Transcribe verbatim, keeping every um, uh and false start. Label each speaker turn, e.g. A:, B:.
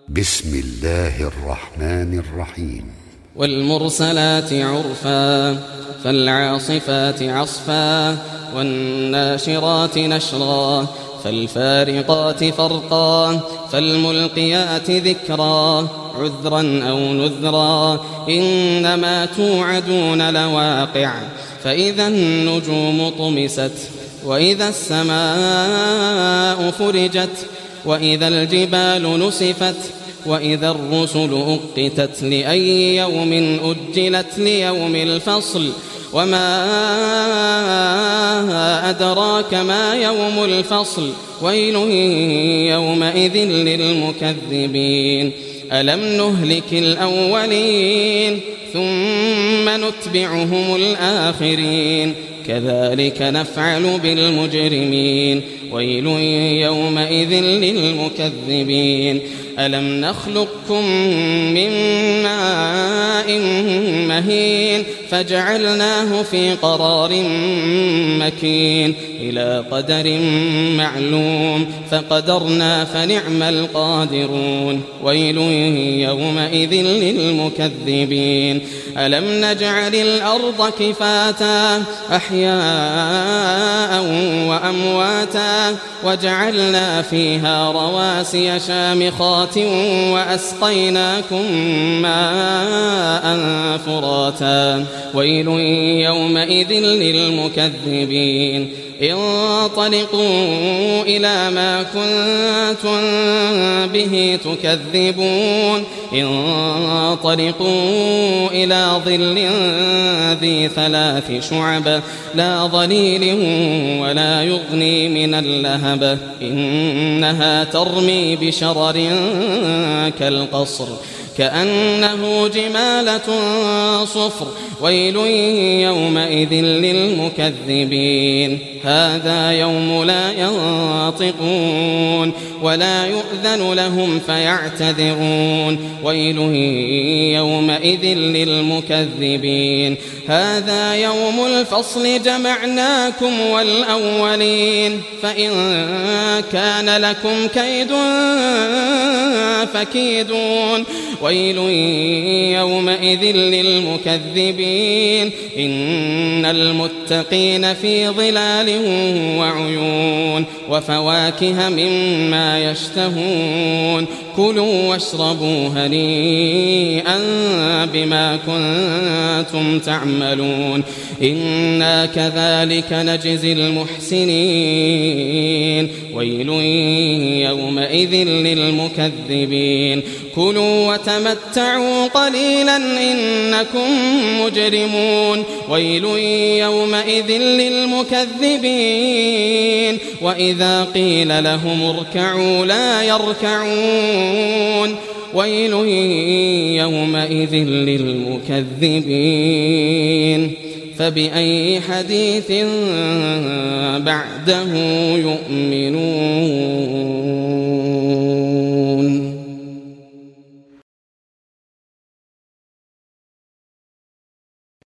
A: بسم الله الرحمن الرحيم.
B: والمرسلات عرفا فالعاصفات عصفا والناشرات نشرا فالفارقات فرقا فالملقيات ذكرا عذرا أو نذرا إنما توعدون لواقع فإذا النجوم طمست وإذا السماء فرجت وإذا الجبال نسفت وإذا الرسل أقتت لأي يوم أجلت ليوم الفصل وما أدراك ما يوم الفصل ويل يومئذ للمكذبين ألم نهلك الأولين ثم نتبعهم الآخرين كذلك نفعل بالمجرمين ويل يومئذ للمكذبين ألم نخلقكم من ماء مهين فجعلناه في قرار مكين إلى قدر معلوم فقدرنا فنعم القادرون ويل يومئذ للمكذبين ألم نجعل الأرض كفاتا أحياء وأمواتا وجعلنا فيها رواسي شامخات وأسقيناكم ماء فراتا ويل يومئذ للمكذبين انطلقوا إلى ما كنتم به تكذبون انطلقوا إلى ظل ذي ثلاث شعب لا ظليل ولا يغني من اللهب إنها ترمي بشرر كالقصر كأنه جمالة صفر ويل يومئذ للمكذبين هذا يوم لا ينطقون ولا يؤذن لهم فيعتذرون ويل يومئذ للمكذبين هذا يوم الفصل جمعناكم والأولين فإن كان لكم كيد فكيدون ويل يومئذ للمكذبين إن المتقين في ظلال وعيون وفواكه مما يشتهون كلوا واشربوا هنيئا بما كنتم تعملون إنا كذلك نجزي المحسنين ويل يومئذ للمكذبين كلوا وتمتعوا قليلا إنكم مجرمون ويل يومئذ للمكذبين وإذا قيل لهم اركعوا لا يركعون ويل يومئذ للمكذبين فبأي حديث بعده يؤمنون.